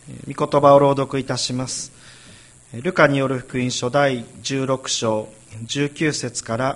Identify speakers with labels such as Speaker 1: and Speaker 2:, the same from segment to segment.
Speaker 1: 御言葉を朗読いたします。ルカによる福音書第16章19節から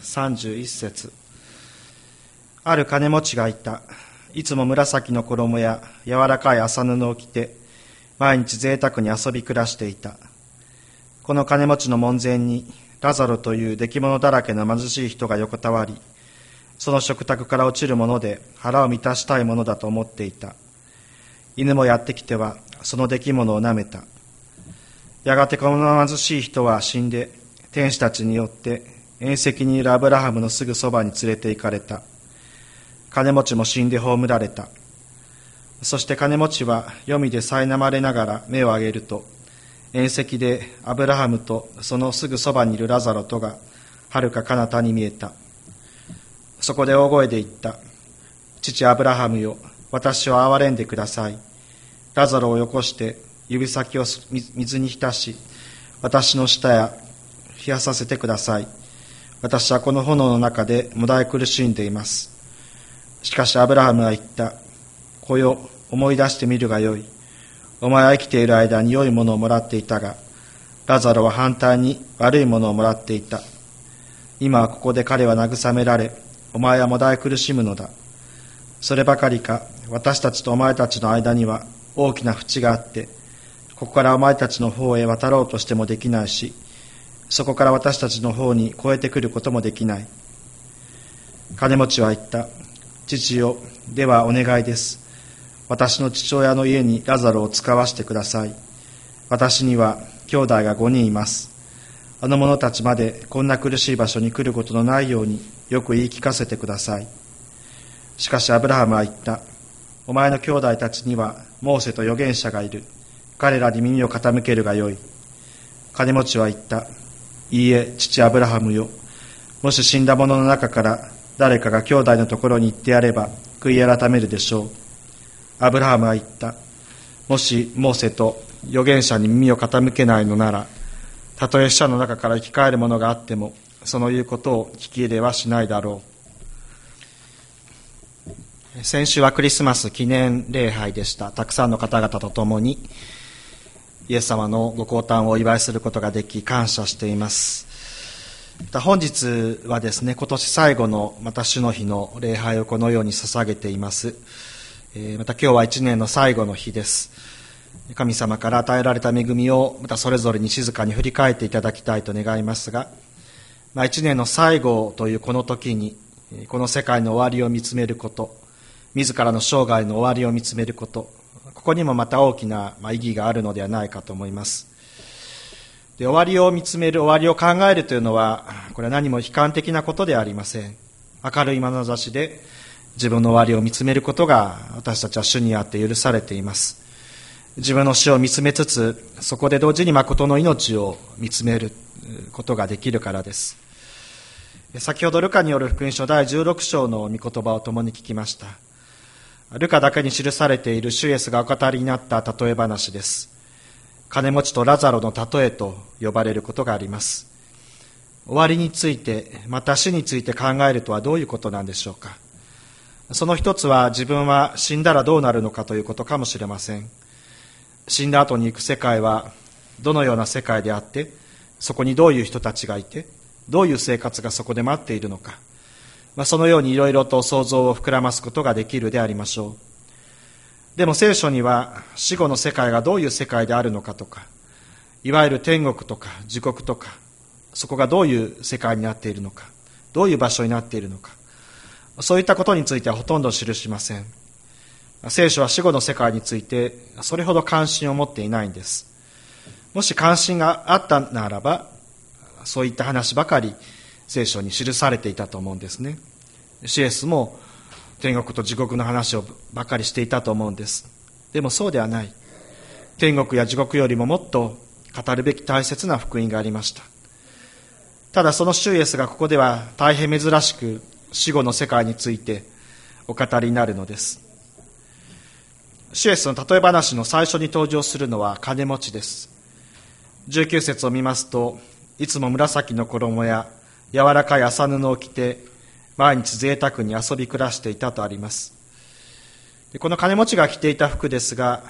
Speaker 1: 31節。ある金持ちがいた。いつも紫の衣や柔らかい麻布を着て毎日贅沢に遊び暮らしていた。この金持ちの門前にラザロという出来物だらけの貧しい人が横たわり、その食卓から落ちるもので腹を満たしたいものだと思っていた。犬もやってきてはその出来物を舐めた。やがてこの貧しい人は死んで、天使たちによって縁石にいるアブラハムのすぐそばに連れて行かれた。金持ちも死んで葬られた。そして金持ちは黄泉で苛まれながら目を上げると、縁石でアブラハムとそのすぐそばにいるラザロとが遥か彼方に見えた。そこで大声で言った。父アブラハムよ、私を憐れんでください。ラザロをよこして指先を水に浸し、私の舌や冷やさせてください。私はこの炎の中でもだえ苦しんでいます。しかしアブラハムは言った。子よ、思い出してみるがよい。お前は生きている間に良いものをもらっていたが、ラザロは反対に悪いものをもらっていた。今はここで彼は慰められ、お前はもだえ苦しむのだ。そればかりか、私たちとお前たちの間には大きな淵があって、ここからお前たちの方へ渡ろうとしてもできないし、そこから私たちの方に越えてくることもできない。金持ちは言った。父よ、ではお願いです。私の父親の家にラザロを使わしてください。私には兄弟が5人います。あの者たちまでこんな苦しい場所に来ることのないようによく言い聞かせてください。しかしアブラハムは言った。お前の兄弟たちにはモーセと預言者がいる。彼らに耳を傾けるがよい。金持ちは言った。いいえ、父アブラハムよ。もし死んだ者の中から誰かが兄弟のところに行ってやれば悔い改めるでしょう。アブラハムは言った。もしモーセと預言者に耳を傾けないのなら、たとえ死者の中から生き返るものがあっても、その言うことを聞き入れはしないだろう。先週はクリスマス記念礼拝でした。たくさんの方々と共にイエス様のご降誕をお祝いすることができ感謝しています。また本日はですね、今年最後のまた主の日の礼拝をこのように捧げています。また今日は一年の最後の日です。神様から与えられた恵みをまたそれぞれに静かに振り返っていただきたいと願いますが、一年の最後というこの時にこの世界の終わりを見つめること、自らの生涯の終わりを見つめること、ここにもまた大きな意義があるのではないかと思います。で、終わりを見つめる、終わりを考えるというのは、これは何も悲観的なことではありません。明るい眼差しで自分の終わりを見つめることが私たちは主にあって許されています。自分の死を見つめつつ、そこで同時に誠の命を見つめることができるからです。先ほどルカによる福音書第16章の御言葉を共に聞きました。ルカだけに記されている主イエスがお語りになった例え話です。金持ちとラザロの例えと呼ばれることがあります。終わりについて、また死について考えるとはどういうことなんでしょうか。その一つは自分は死んだらどうなるのかということかもしれません。死んだ後に行く世界はどのような世界であって、そこにどういう人たちがいて、どういう生活がそこで待っているのか、そのようにいろいろと想像を膨らますことができるでありましょう。でも聖書には死後の世界がどういう世界であるのかとか、いわゆる天国とか地獄とか、そこがどういう世界になっているのか、どういう場所になっているのか、そういったことについてはほとんど記しません。聖書は死後の世界についてそれほど関心を持っていないんです。もし関心があったならば、そういった話ばかり聖書に記されていたと思うんですね。シエスも天国と地獄の話をばかりしていたと思うんです。でもそうではない。天国や地獄よりももっと語るべき大切な福音がありました。ただその主イエスがここでは大変珍しく死後の世界についてお語りになるのです。主イエスの例え話の最初に登場するのは金持ちです。19節を見ますと、いつも紫の衣や柔らかい麻布を着て毎日贅沢に遊び暮らしていたとあります。この金持ちが着ていた服ですが、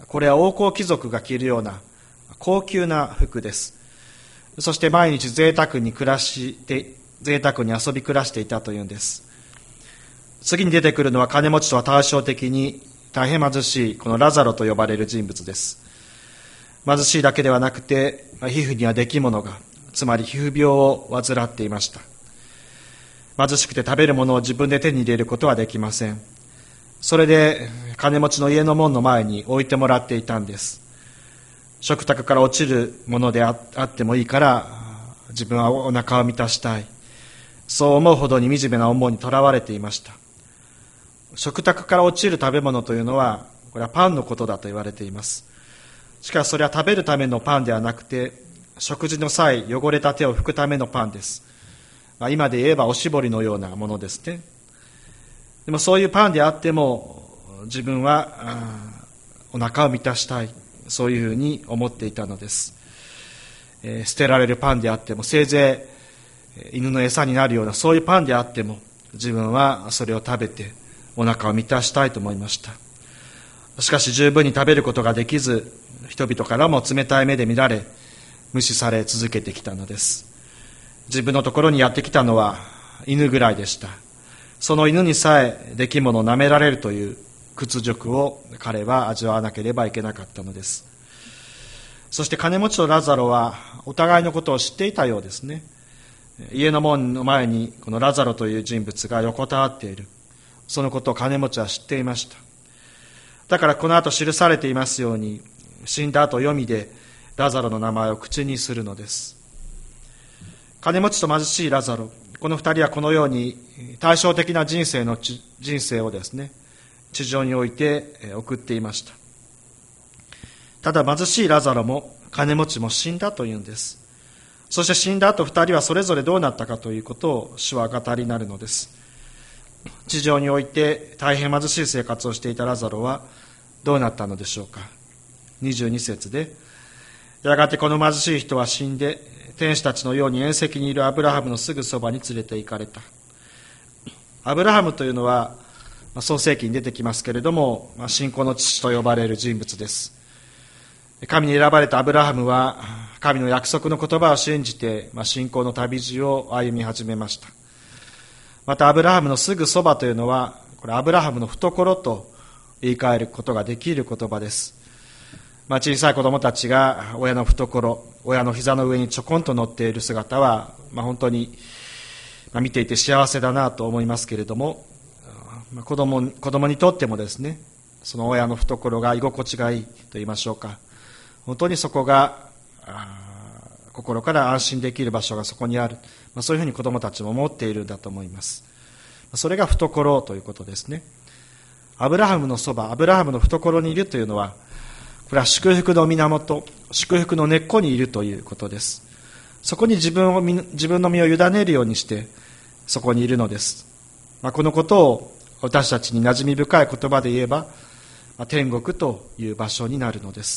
Speaker 1: これは王侯貴族が着るような高級な服です。そして毎日贅沢に遊び暮らしていたというんです。次に出てくるのは金持ちとは対照的に大変貧しいこのラザロと呼ばれる人物です。貧しいだけではなくて、皮膚にはできものが、つまり皮膚病を患っていました。貧しくて食べるものを自分で手に入れることはできません。それで金持ちの家の門の前に置いてもらっていたんです。食卓から落ちるものであってもいいから自分はお腹を満たしたい、そう思うほどに惨めな思いにとらわれていました。食卓から落ちる食べ物というのは、これはパンのことだと言われています。しかしそれは食べるためのパンではなくて、食事の際汚れた手を拭くためのパンです。今で言えばおしぼりのようなものですね。でもそういうパンであっても自分はお腹を満たしたい、そういうふうに思っていたのです。捨てられるパンであっても、せいぜい犬の餌になるようなそういうパンであっても、自分はそれを食べてお腹を満たしたいと思いました。しかし十分に食べることができず、人々からも冷たい目で見られ、無視され続けてきたのです。自分のところにやってきたのは犬ぐらいでした。その犬にさえ出来物を舐められるという屈辱を彼は味わわなければいけなかったのです。そして金持ちとラザロはお互いのことを知っていたようですね。家の門の前にこのラザロという人物が横たわっている、そのことを金持ちは知っていました。だからこの後記されていますように、死んだ後黄泉でラザロの名前を口にするのです。金持ちと貧しいラザロ、この二人はこのように対照的な人生をですね、地上において送っていました。ただ貧しいラザロも金持ちも死んだというんです。そして死んだ後二人はそれぞれどうなったかということを主は語りになるのです。地上において大変貧しい生活をしていたラザロはどうなったのでしょうか。22節で、やがてこの貧しい人は死んで、天使たちのように縁石にいるアブラハムのすぐそばに連れて行かれた。アブラハムというのは創世記に出てきますけれども、信仰の父と呼ばれる人物です。神に選ばれたアブラハムは神の約束の言葉を信じて信仰の旅路を歩み始めました。またアブラハムのすぐそばというのは、これアブラハムの懐と言い換えることができる言葉です。小さい子供たちが親の懐、親の膝の上にちょこんと乗っている姿は、本当に見ていて幸せだなと思いますけれども、子供にとってもですね、その親の懐が居心地がいいと言いましょうか、本当にそこが心から安心できる場所がそこにある、そういうふうに子供たちも思っているんだと思います。それが懐ということですね。アブラハムのそば、アブラハムの懐にいるというのは、これは祝福の源、祝福の根っこにいるということです。そこに自分の身を委ねるようにしてそこにいるのです。このことを私たちに馴染み深い言葉で言えば、天国という場所になるのです。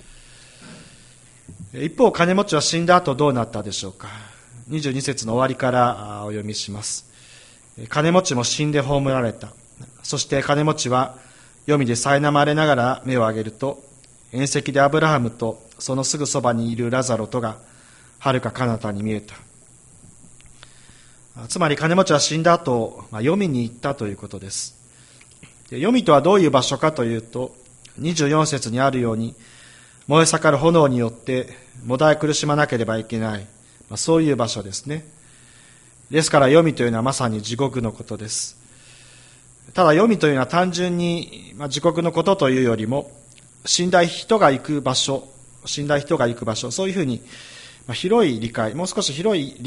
Speaker 1: 一方、金持ちは死んだ後どうなったでしょうか。22節の終わりからお読みします。金持ちも死んで葬られた。そして金持ちは黄泉で苛まれながら目を上げると、縁石でアブラハムとそのすぐそばにいるラザロとが遥か彼方に見えた。つまり金持ちは死んだ後、黄泉に行ったということです。黄泉とはどういう場所かというと、24節にあるように、燃え盛る炎によってもだえ苦しまなければいけない、そういう場所ですね。ですから黄泉というのはまさに地獄のことです。ただ黄泉というのは単純に地獄のことというよりも、死んだ人が行く場所、そういうふうに広い理解、もう少し広い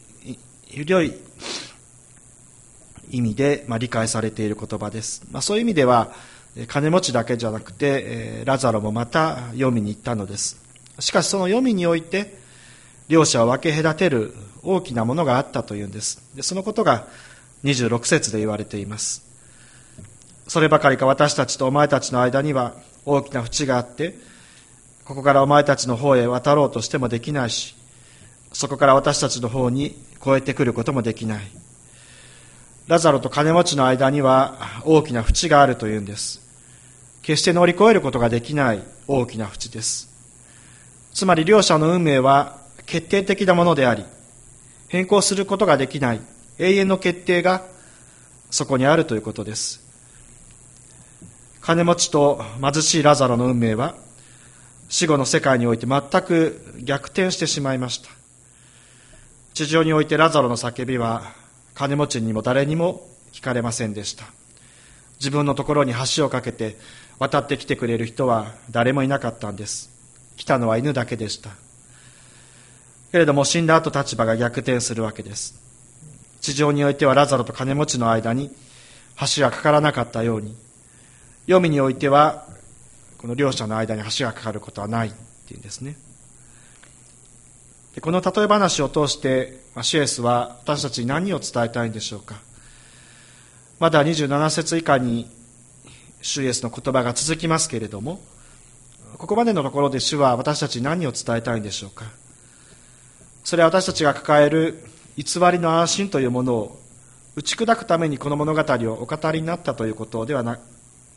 Speaker 1: 意味で理解されている言葉です。そういう意味では金持ちだけじゃなくてラザロもまた黄泉に行ったのです。しかしその黄泉において両者を分け隔てる大きなものがあったというんです。そのことが26節で言われています。そればかりか私たちとお前たちの間には大きな淵があって、ここからお前たちの方へ渡ろうとしてもできないし、そこから私たちの方に越えてくることもできない。ラザロと金持ちの間には大きな淵があるというんです。 決して乗り越えることができない大きな淵です。つまり両者の運命は決定的なものであり、変更することができない永遠の決定がそこにあるということです。金持ちと貧しいラザロの運命は死後の世界において全く逆転してしまいました。地上においてラザロの叫びは金持ちにも誰にも聞かれませんでした。自分のところに橋を架けて渡ってきてくれる人は誰もいなかったんです。来たのは犬だけでした。けれども死んだ後立場が逆転するわけです。地上においてはラザロと金持ちの間に橋がかからなかったように、黄泉においてはこの両者の間に橋がかかることはないっていうんですね。でこの例え話を通して主イエスは私たちに何を伝えたいんでしょうか。まだ27節以下に主イエスの言葉が続きますけれども、ここまでのところで主は私たちに何を伝えたいんでしょうか。それは私たちが抱える偽りの安心というものを打ち砕くためにこの物語をお語りになったということではない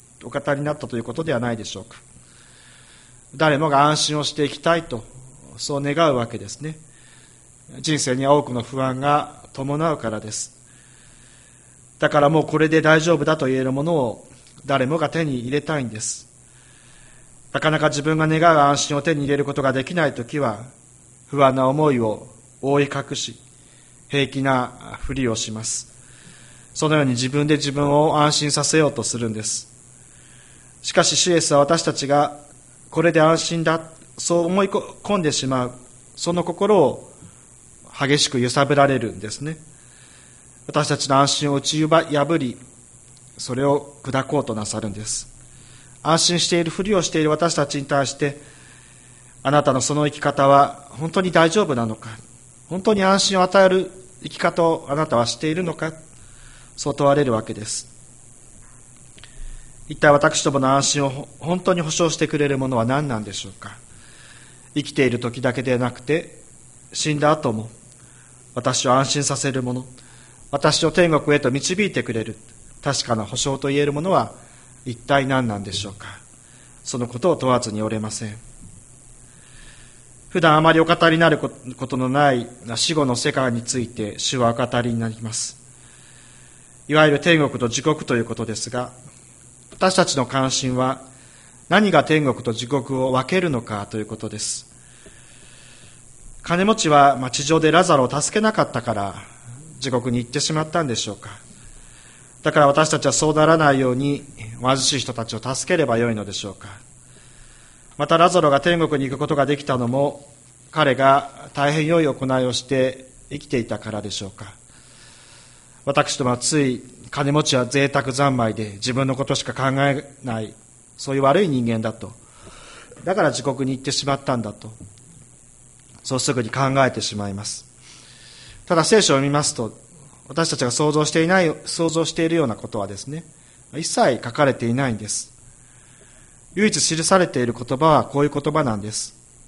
Speaker 1: でしょうか。誰もが安心をしていきたいとそう願うわけですね。人生には多くの不安が伴うからです。だからもうこれで大丈夫だと言えるものを誰もが手に入れたいんです。なかなか自分が願う安心を手に入れることができないときは、不安な思いを覆い隠し、平気なふりをします。そのように自分で自分を安心させようとするんです。しかし主イエスは私たちがこれで安心だ、そう思い込んでしまう、その心を激しく揺さぶられるんですね。私たちの安心を打ち破り、それを砕こうとなさるんです。安心しているふりをしている私たちに対して、あなたのその生き方は本当に大丈夫なのか、本当に安心を与える生き方をあなたはしているのか、そう問われるわけです。一体私どもの安心を本当に保証してくれるものは何なんでしょうか。生きている時だけでなくて、死んだ後も私を安心させるもの、私を天国へと導いてくれる確かな保証と言えるものは一体何なんでしょうか。そのことを問わずにおれません。普段あまりお語りになることのない死後の世界について主はお語りになります。いわゆる天国と地獄ということですが、私たちの関心は何が天国と地獄を分けるのかということです。金持ちは地上でラザロを助けなかったから地獄に行ってしまったんでしょうか。だから私たちはそうならないように貧しい人たちを助ければよいのでしょうか。またラザロが天国に行くことができたのも彼が大変良い行いをして生きていたからでしょうか。私どもはつい金持ちは贅沢三昧で自分のことしか考えない、そういう悪い人間だと、だから地獄に行ってしまったんだと、そうすぐに考えてしまいます。ただ聖書を見ますと、私たちが想像しているようなことはですね、一切書かれていないんです。唯一記されている言葉はこういう言葉なんです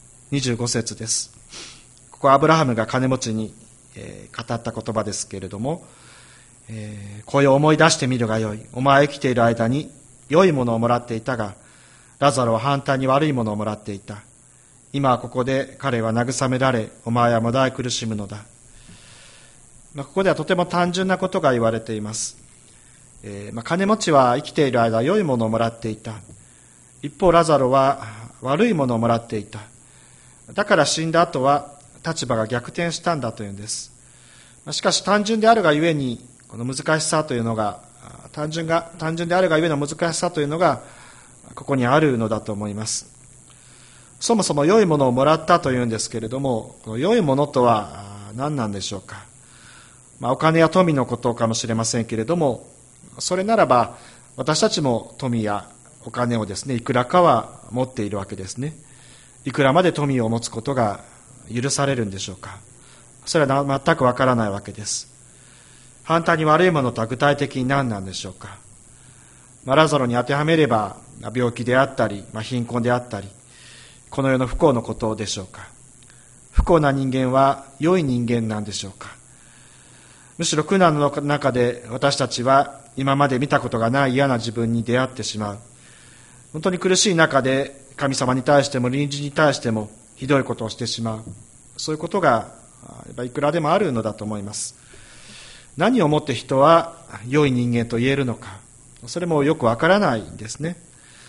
Speaker 1: 。25節です。ここはアブラハムが金持ちに語った言葉ですけれども、こういう思い出してみるがよい。お前は生きている間に良いものをもらっていたが、ラザロは反対に悪いものをもらっていた。今はここで彼は慰められ、お前はまだ苦しむのだ。ここではとても単純なことが言われています。金持ちは生きている間良いものをもらっていた。一方ラザロは悪いものをもらっていた。だから死んだ後は立場が逆転したんだというんです。しかし単純であるがゆえにこの難しさというのが単純であるがゆえの難しさというのがここにあるのだと思います。そもそも良いものをもらったというんですけれども、この良いものとは何なんでしょうか。お金や富のことかもしれませんけれども、それならば私たちも富やお金をですね、いくらかは持っているわけですね。いくらまで富を持つことが許されるんでしょうか。それは全くわからないわけです。反対に悪いものとは具体的に何なんでしょうか。ラザロに当てはめれば病気であったり、貧困であったり、この世の不幸のことでしょうか。不幸な人間は良い人間なんでしょうか。むしろ苦難の中で私たちは今まで見たことがない嫌な自分に出会ってしまう。 本当に苦しい中で神様に対しても隣人に対してもひどいことをしてしまう、そういうことがいくらでもあるのだと思います。何をもって人は良い人間と言えるのか、それもよくわからないんですね。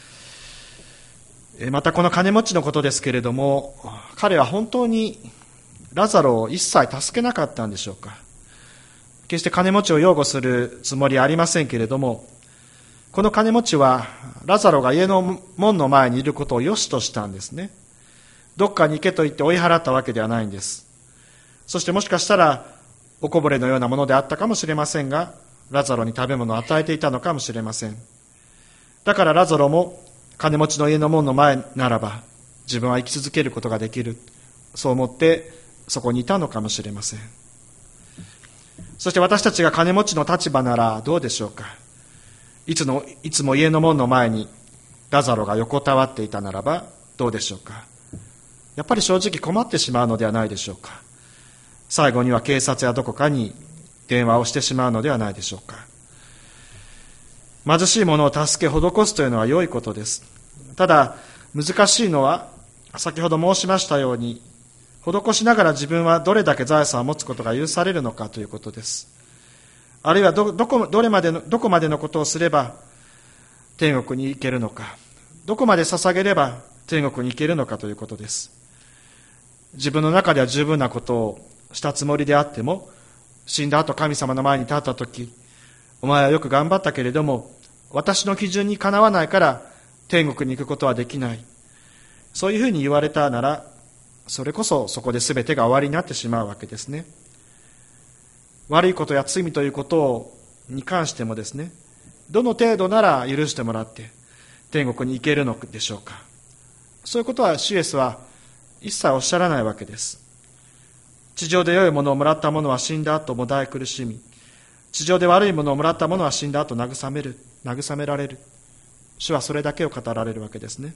Speaker 1: またこの金持ちのことですけれども、彼は本当にラザロを一切助けなかったんでしょうか。決して金持ちを擁護するつもりはありませんけれども、この金持ちはラザロが家の門の前にいることを良しとしたんですね。どっかに行けと言って追い払ったわけではないんです。そしてもしかしたらおこぼれのようなものであったかもしれませんが、ラザロに食べ物を与えていたのかもしれません。だからラザロも金持ちの家の門の前ならば自分は生き続けることができる、そう思ってそこにいたのかもしれません。そして私たちが金持ちの立場ならどうでしょうか。いつも家の門の前にラザロが横たわっていたならばどうでしょうか。やっぱり正直困ってしまうのではないでしょうか。最後には警察やどこかに電話をしてしまうのではないでしょうか。貧しい者を助け施すというのは良いことです。ただ難しいのは、先ほど申しましたように、施しながら自分はどれだけ財産を持つことが許されるのかということです。あるいはどこまでのことをすれば天国に行けるのか、どこまで捧げれば天国に行けるのかということです。自分の中では十分なことをしたつもりであっても、死んだ後神様の前に立ったとき、お前はよく頑張ったけれども私の基準にかなわないから天国に行くことはできない、そういうふうに言われたなら、それこそそこで全てが終わりになってしまうわけですね。悪いことや罪ということに関してもですね、どの程度なら許してもらって天国に行けるのでしょうか。そういうことは主イエスは一切おっしゃらないわけです。地上で良いものをもらった者は死んだ後も大苦しみ、地上で悪いものをもらった者は死んだ後慰められる。主はそれだけを語られるわけですね。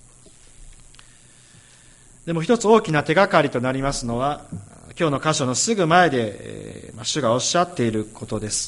Speaker 1: でも一つ大きな手がかりとなりますのは、今日の箇所のすぐ前で、主がおっしゃっていることです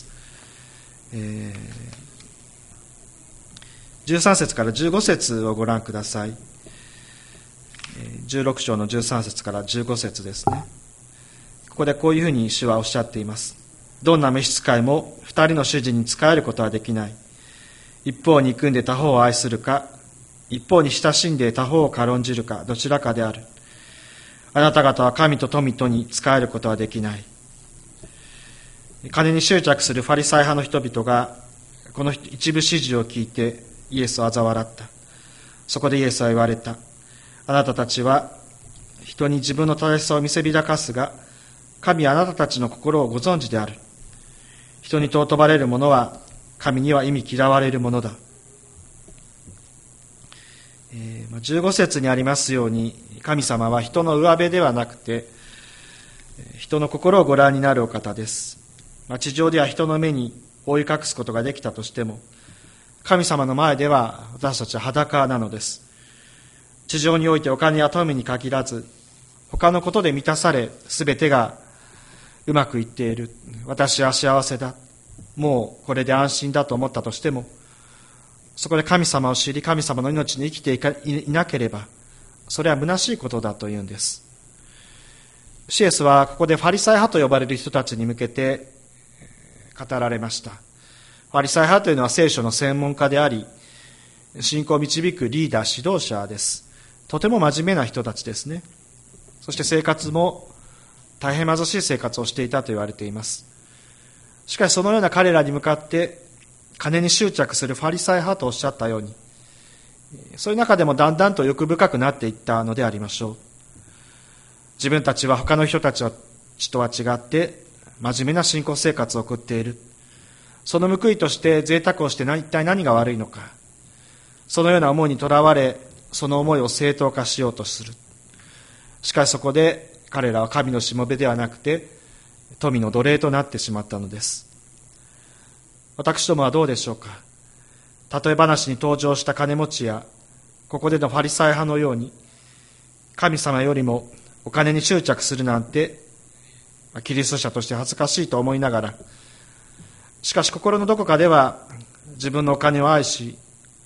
Speaker 1: 。13節から15節をご覧ください。16章の13節から15節ですね。ここでこういうふうに主はおっしゃっています。どんな召使いも二人の主人に仕えることはできない。一方に憎んで他方を愛するか、一方に親しんで他方を軽んじるか、どちらかである。あなた方は神と富とに仕えることはできない。金に執着するファリサイ派の人々がこの一部始終を聞いてイエスを嘲笑った。そこでイエスは言われた。あなたたちは人に自分の正しさを見せびらかすが、神はあなたたちの心をご存知である。人に尊ばれる者は神には忌み嫌われるものだ。15節にありますように、神様は人の上辺ではなくて人の心をご覧になるお方です。地上では人の目に覆い隠すことができたとしても、神様の前では私たちは裸なのです。地上においてお金や富に限らず、他のことで満たされ、すべてがうまくいっている、私は幸せだ、もうこれで安心だと思ったとしても、そこで神様を知り、神様の命に生きていなければ、それは虚しいことだというんです。主イエスはここでファリサイ派と呼ばれる人たちに向けて語られました。ファリサイ派というのは聖書の専門家であり、信仰を導くリーダー、指導者です。とても真面目な人たちですね。そして生活も大変貧しい生活をしていたと言われています。しかしそのような彼らに向かって金に執着するファリサイ派とおっしゃったように、そういう中でもだんだんと欲深くなっていったのでありましょう。自分たちは他の人たちとは違って真面目な信仰生活を送っている。その報いとして贅沢をして一体何が悪いのか。そのような思いにとらわれ、その思いを正当化しようとする。しかしそこで彼らは神のしもべではなくて富の奴隷となってしまったのです。私どもはどうでしょうか。例え話に登場した金持ちやここでのファリサイ派のように、神様よりもお金に執着するなんてキリスト者として恥ずかしいと思いながら、しかし心のどこかでは自分のお金を愛し、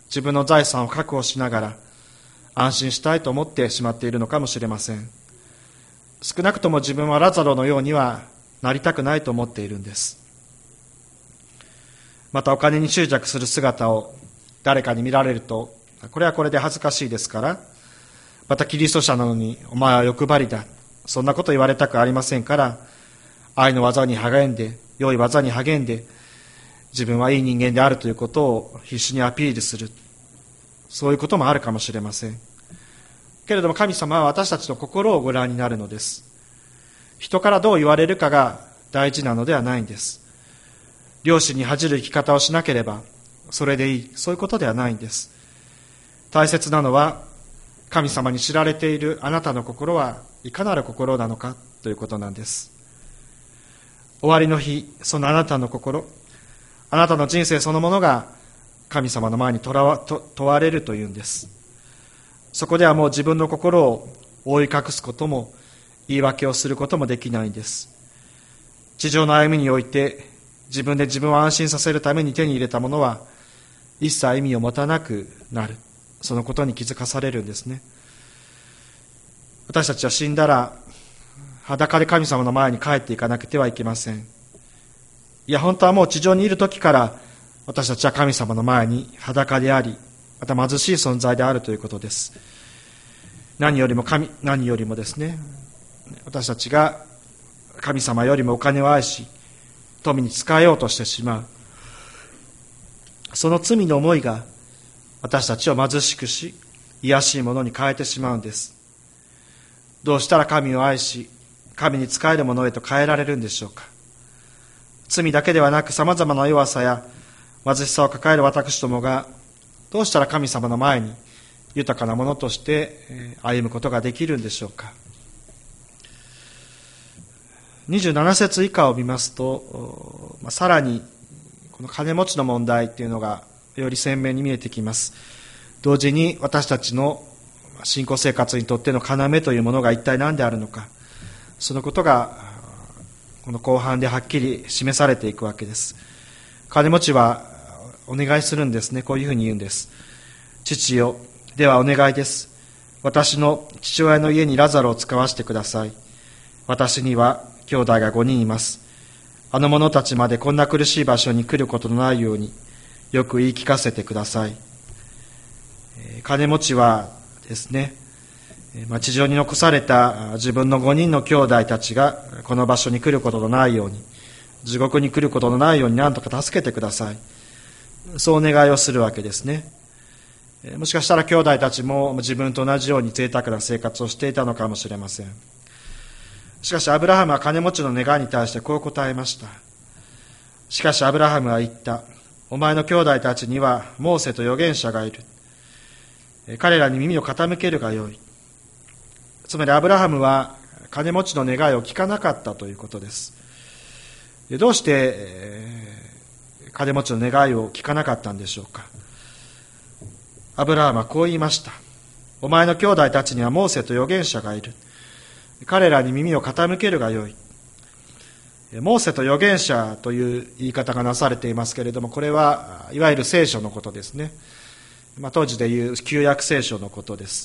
Speaker 1: 自分の財産を確保しながら安心したいと思ってしまっているのかもしれません。少なくとも自分はラザロのようにはなりたくないと思っているんです。またお金に執着する姿を誰かに見られると、これはこれで恥ずかしいですから、またキリスト者なのにお前は欲張りだ、そんなこと言われたくありませんから、愛の技に励んで、良い技に励んで、自分はいい人間であるということを必死にアピールする、そういうこともあるかもしれません。けれども神様は私たちの心をご覧になるのです。人からどう言われるかが大事なのではないんです。良心に恥じる生き方をしなければそれでいい、そういうことではないんです。大切なのは神様に知られているあなたの心はいかなる心なのかということなんです。終わりの日、そのあなたの心、あなたの人生そのものが神様の前に問われるというんです。そこではもう自分の心を覆い隠すことも言い訳をすることもできないんです。地上の歩みにおいて自分で自分を安心させるために手に入れたものは一切意味を持たなくなる、そのことに気づかされるんですね。私たちは死んだら裸で神様の前に帰っていかなくてはいけません。いや本当はもう地上にいる時から私たちは神様の前に裸であり、また貧しい存在であるということです。何よりもですね、私たちが神様よりもお金を愛し富に使えようとしてしまう、その罪の思いが私たちを貧しくし卑しいものに変えてしまうんです。どうしたら神を愛し神に仕えるものへと変えられるんでしょうか。罪だけではなくさまざまな弱さや貧しさを抱える私どもがどうしたら神様の前に豊かなものとして歩むことができるんでしょうか。27節以下を見ますと、さらにこの金持ちの問題というのがより鮮明に見えてきます。同時に私たちの信仰生活にとっての要というものが一体何であるのか、そのことがこの後半ではっきり示されていくわけです。金持ちはお願いするんですね。こういうふうに言うんです。父よ、ではお願いです。私の父親の家にラザロを使わせてください。私には兄弟が5人います。あの者たちまでこんな苦しい場所に来ることのないようによく言い聞かせてください。金持ちはですね、地上に残された自分の5人の兄弟たちがこの場所に来ることのないように、地獄に来ることのないように何とか助けてください。そうお願いをするわけですね。もしかしたら兄弟たちも自分と同じように贅沢な生活をしていたのかもしれません。しかしアブラハムは金持ちの願いに対してこう答えました。しかしアブラハムは言った。お前の兄弟たちにはモーセと預言者がいる。彼らに耳を傾けるがよい。つまりアブラハムは金持ちの願いを聞かなかったということです。どうして金持ちの願いを聞かなかったんでしょうか。アブラハムはこう言いました。お前の兄弟たちにはモーセと預言者がいる。彼らに耳を傾けるがよい。モーセと預言者という言い方がなされていますけれども、これはいわゆる聖書のことですね。当時でいう旧約聖書のことです。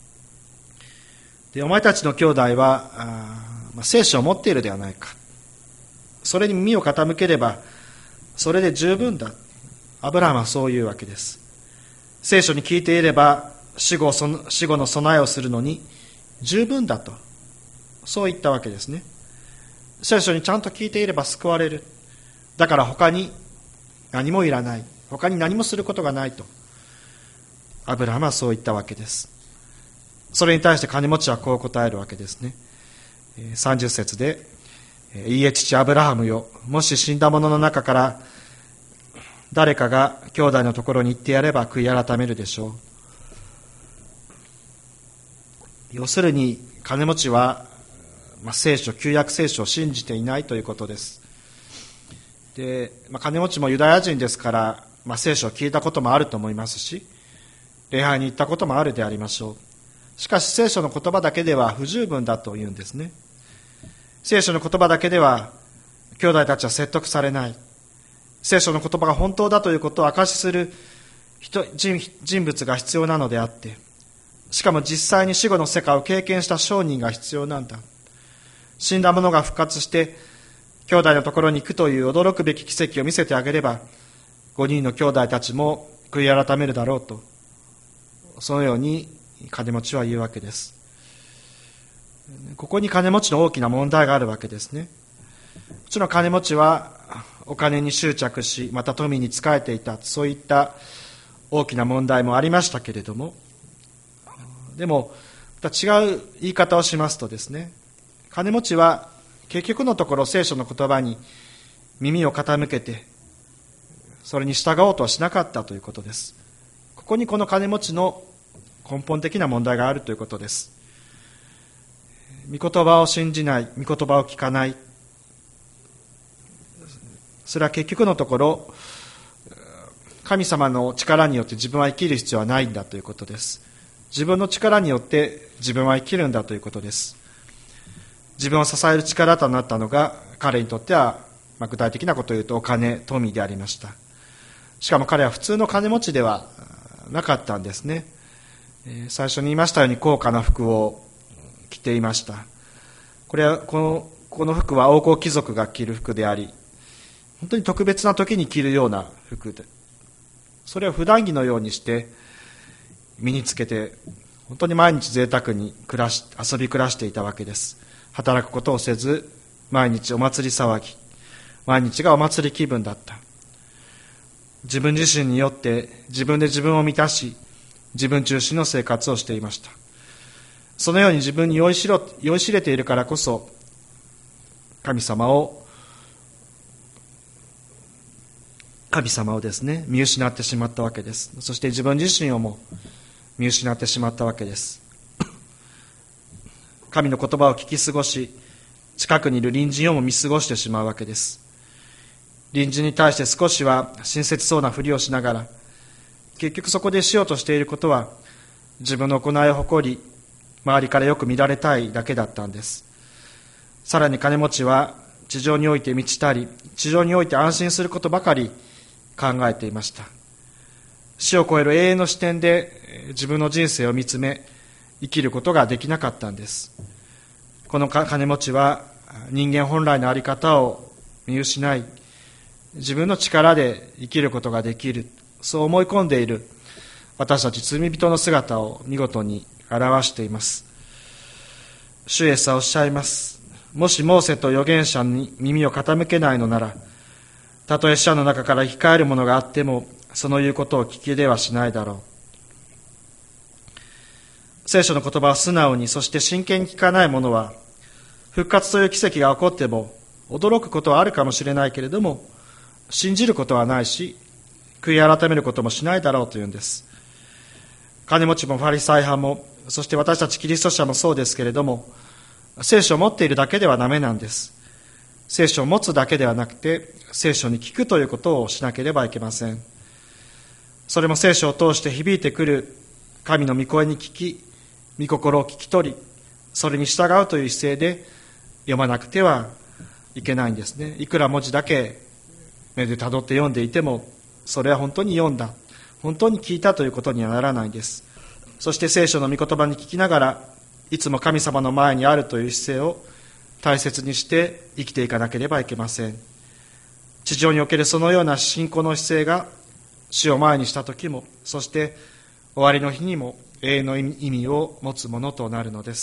Speaker 1: で、お前たちの兄弟は聖書を持っているではないか。それに耳を傾ければそれで十分だ。アブラハムはそういうわけです。聖書に聞いていれば死後の備えをするのに十分だと、そう言ったわけですね。聖書にちゃんと聞いていれば救われる。だから他に何もいらない。他に何もすることがないと。アブラハムはそう言ったわけです。それに対して金持ちはこう答えるわけですね。30節で、いいえ父アブラハムよ、もし死んだ者の中から誰かが兄弟のところに行ってやれば悔い改めるでしょう。要するに金持ちは聖書、旧約聖書を信じていないということです。で、金持ちもユダヤ人ですから、聖書を聞いたこともあると思いますし、礼拝に行ったこともあるでありましょう。しかし聖書の言葉だけでは不十分だというんですね。聖書の言葉だけでは兄弟たちは説得されない。聖書の言葉が本当だということを証しする人物が必要なのであって、しかも実際に死後の世界を経験した証人が必要なんだ。死んだ者が復活して兄弟のところに行くという驚くべき奇跡を見せてあげれば、5人の兄弟たちも悔い改めるだろうと、そのように金持ちは言うわけです。ここに金持ちの大きな問題があるわけですね。もちろん金持ちはお金に執着し、また富に仕えていた、そういった大きな問題もありましたけれども、でもまた違う言い方をしますとですね、金持ちは結局のところ聖書の言葉に耳を傾けてそれに従おうとはしなかったということです。ここにこの金持ちの根本的な問題があるということです。御言葉を信じない、御言葉を聞かない、それは結局のところ神様の力によって自分は生きる必要はないんだということです。自分の力によって自分は生きるんだということです。自分を支える力となったのが彼にとっては、具体的なことを言うとお金、富でありました。しかも彼は普通の金持ちではなかったんですね。最初に言いましたように高価な服を着ていました。この服は王侯貴族が着る服であり、本当に特別な時に着るような服で、それを普段着のようにして身につけて、本当に毎日贅沢に遊び暮らしていたわけです。働くことをせず、毎日お祭り騒ぎ、毎日がお祭り気分だった。自分自身によって自分で自分を満たし、自分中心の生活をしていました。そのように自分に酔いしれているからこそ、神様をですね、見失ってしまったわけです。そして自分自身をも見失ってしまったわけです。神の言葉を聞き過ごし、近くにいる隣人をも見過ごしてしまうわけです。隣人に対して少しは親切そうなふりをしながら、結局そこでしようとしていることは、自分の行いを誇り、周りからよく見られたいだけだったんです。さらに金持ちは、地上において満ちたり、地上において安心することばかり考えていました。死を超える永遠の視点で自分の人生を見つめ、生きることができなかったんです。この金持ちは人間本来の在り方を見失い、自分の力で生きることができる、そう思い込んでいる私たち罪人の姿を見事に表しています。主イエスはおっしゃいます。もしモーセと預言者に耳を傾けないのなら、たとえ死者の中から生き返るものがあっても、その言うことを聞きではしないだろう。聖書の言葉を素直に、そして真剣に聞かない者は、復活という奇跡が起こっても、驚くことはあるかもしれないけれども、信じることはないし、悔い改めることもしないだろうというんです。金持ちもファリサイ派も、そして私たちキリスト者もそうですけれども、聖書を持っているだけではダメなんです。聖書を持つだけではなくて、聖書に聞くということをしなければいけません。それも聖書を通して響いてくる神の御声に聞き、御心を聞き取り、それに従うという姿勢で読まなくてはいけないんですね。いくら文字だけ目で辿って読んでいても、それは本当に読んだ、本当に聞いたということにはならないんです。そして聖書の御言葉に聞きながら、いつも神様の前にあるという姿勢を大切にして生きていかなければいけません。地上におけるそのような信仰の姿勢が死を前にした時も、そして終わりの日にも永遠の意味を持つものとなるのです。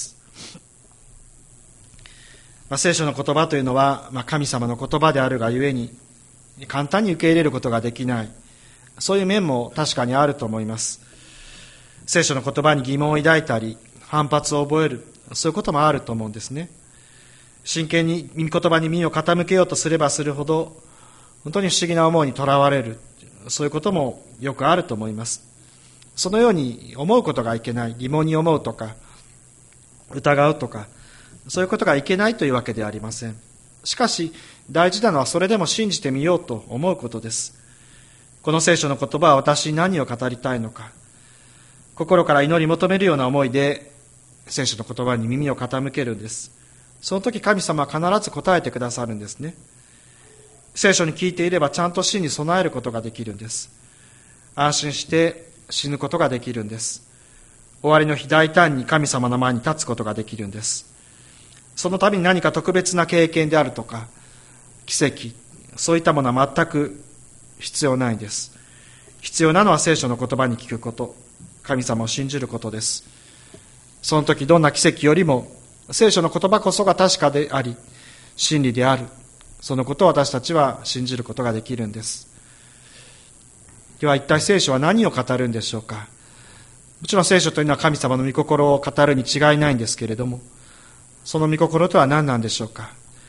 Speaker 1: 聖書の言葉というのは、神様の言葉であるがゆえに簡単に受け入れることができない、そういう面も確かにあると思います。聖書の言葉に疑問を抱いたり反発を覚える、そういうこともあると思うんですね。真剣に御言葉に耳を傾けようとすればするほど、本当に不思議な思いにとらわれる、そういうこともよくあると思います。そのように思うことがいけない、疑問に思うとか疑うとか、そういうことがいけないというわけではありません。しかし大事なのは、それでも信じてみようと思うことです。この聖書の言葉は私に何を語りたいのか、心から祈り求めるような思いで聖書の言葉に耳を傾けるんです。その時神様は必ず答えてくださるんですね。聖書に聞いていればちゃんと死に備えることができるんです。 安心して死ぬことができるんです。終わりの日、大胆に神様の前に立つことができるんです。そのために何か特別な経験であるとか奇跡、そういったものは全く必要ないんです。必要なのは聖書の言葉に聞くこと、神様を信じることです。その時どんな奇跡よりも聖書の言葉こそが確かであり真理である、そのことを私たちは信じることができるんです。では一体聖書は何を語るんでしょうか。もちろん聖書というのは神様の御心を語るに違いないんですけれども、その御心とは何なんでしょうか。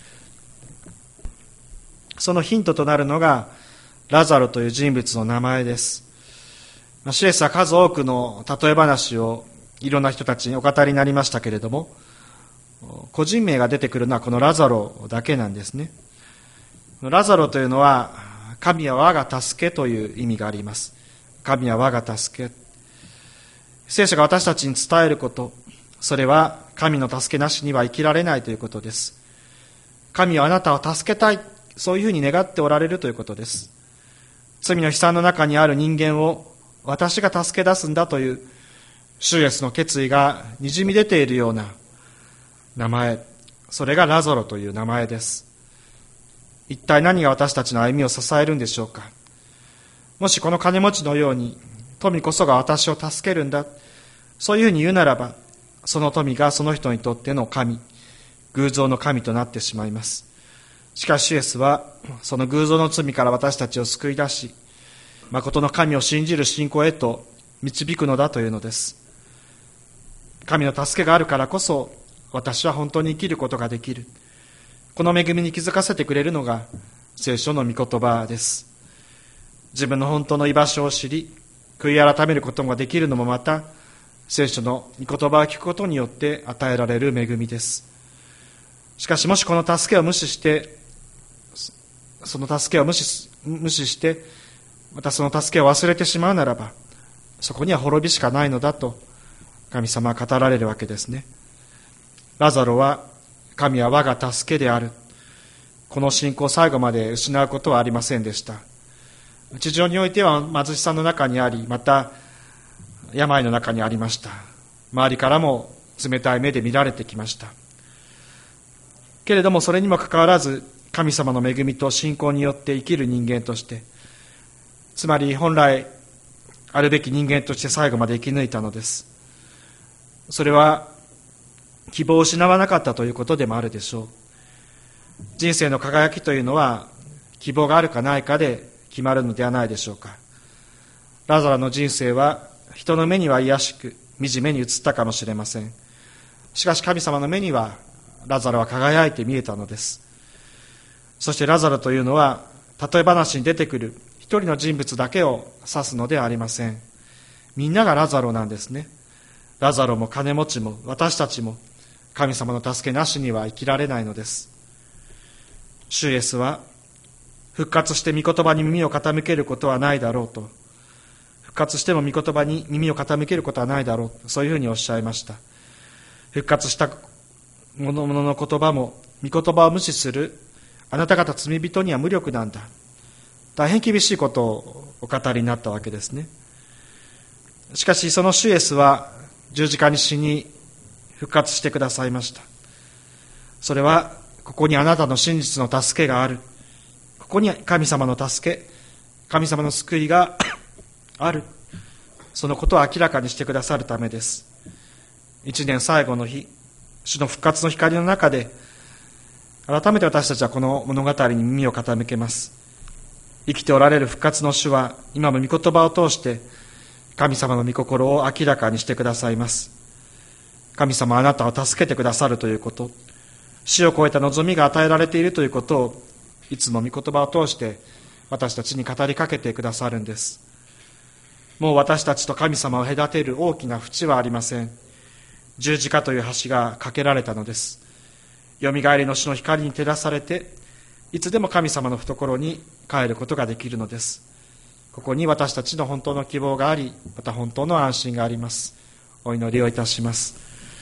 Speaker 1: そのヒントとなるのがラザロという人物の名前です。主イエスは数多くの例え話をいろんな人たちにお語りになりましたけれども、個人名が出てくるのはこのラザロだけなんですね。ラザロというのは神は我が助けという意味があります。神は我が助け。聖書が私たちに伝えること、それは神の助けなしには生きられないということです。神はあなたを助けたい、そういうふうに願っておられるということです。罪の悲惨の中にある人間を私が助け出すんだという主イエスの決意がにじみ出ているような名前、それがラザロという名前です。一体何が私たちの歩みを支えるんでしょうか。もしこの金持ちのように富こそが私を助けるんだ、そういうふうに言うならば、その富がその人にとっての神、偶像の神となってしまいます。しかしイエスはその偶像の罪から私たちを救い出し、誠の神を信じる信仰へと導くのだというのです。神の助けがあるからこそ私は本当に生きることができる。この恵みに気づかせてくれるのが聖書の御言葉です。自分の本当の居場所を知り、悔い改めることができるのもまた聖書の御言葉を聞くことによって与えられる恵みです。しかしもしこの助けを無視して、その助けを無視して、またその助けを忘れてしまうならば、そこには滅びしかないのだと神様は語られるわけですね。ラザロは神は我が助けである、この信仰を最後まで失うことはありませんでした。地上においては貧しさの中にあり、また病の中にありました。周りからも冷たい目で見られてきました。けれどもそれにもかかわらず、神様の恵みと信仰によって生きる人間として、つまり本来あるべき人間として最後まで生き抜いたのです。それは希望を失わなかったということでもあるでしょう。人生の輝きというのは希望があるかないかで決まるのではないでしょうか。ラザロの人生は人の目には卑しく惨めに映ったかもしれません。しかし神様の目にはラザロは輝いて見えたのです。そしてラザロというのは例え話に出てくる一人の人物だけを指すのではありません。みんながラザロなんですね。ラザロも金持ちも私たちも神様の助けなしには生きられないのです。主イエスは復活して御言葉に耳を傾けることはないだろうと、復活しても御言葉に耳を傾けることはないだろう、そういうふうにおっしゃいました。復活した者の言葉も御言葉を無視するあなた方罪人には無力なんだ、大変厳しいことをお語りになったわけですね。しかしその主イエスは十字架に死に復活してくださいました。それはここにあなたの真実の助けがある、ここに神様の助け、神様の救いがある、そのことを明らかにしてくださるためです。一年最後の日、主の復活の光の中で改めて私たちはこの物語に耳を傾けます。生きておられる復活の主は今も御言葉を通して神様の御心を明らかにしてくださいます。神様はあなたを助けてくださるということ、死を超えた望みが与えられているということをいつも御言葉を通して私たちに語りかけてくださるんです。もう私たちと神様を隔てる大きな淵はありません。十字架という橋が架けられたのです。よみがえりの主の光に照らされていつでも神様の懐に帰ることができるのです。ここに私たちの本当の希望があり、また本当の安心があります。お祈りをいたします。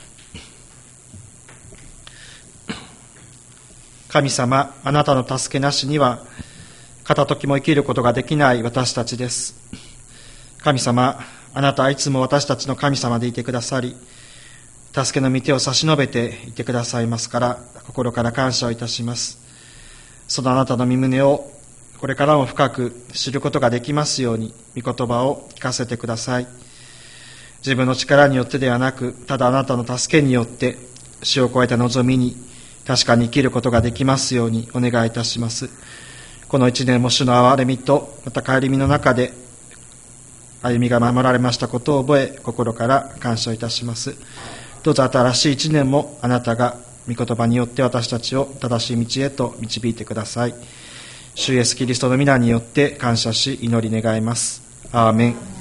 Speaker 1: 神様、あなたの助けなしには片時も生きることができない私たちです。 神様、あなたはいつも私たちの神様でいてくださり、助けの御手を差し伸べていてくださいますから、心から感謝をいたします。そのあなたの御胸をこれからも深く知ることができますように、御言葉を聞かせてください。自分の力によってではなく、ただあなたの助けによって死を超えた望みに確かに生きることができますようにお願いいたします。この一年も主の憐れみとまた顧みの中で歩みが守られましたことを覚え、心から感謝いたします。どうぞ新しい一年もあなたが御言葉によって私たちを正しい道へと導いてください。主イエスキリストの皆によって感謝し祈り願います。アーメン。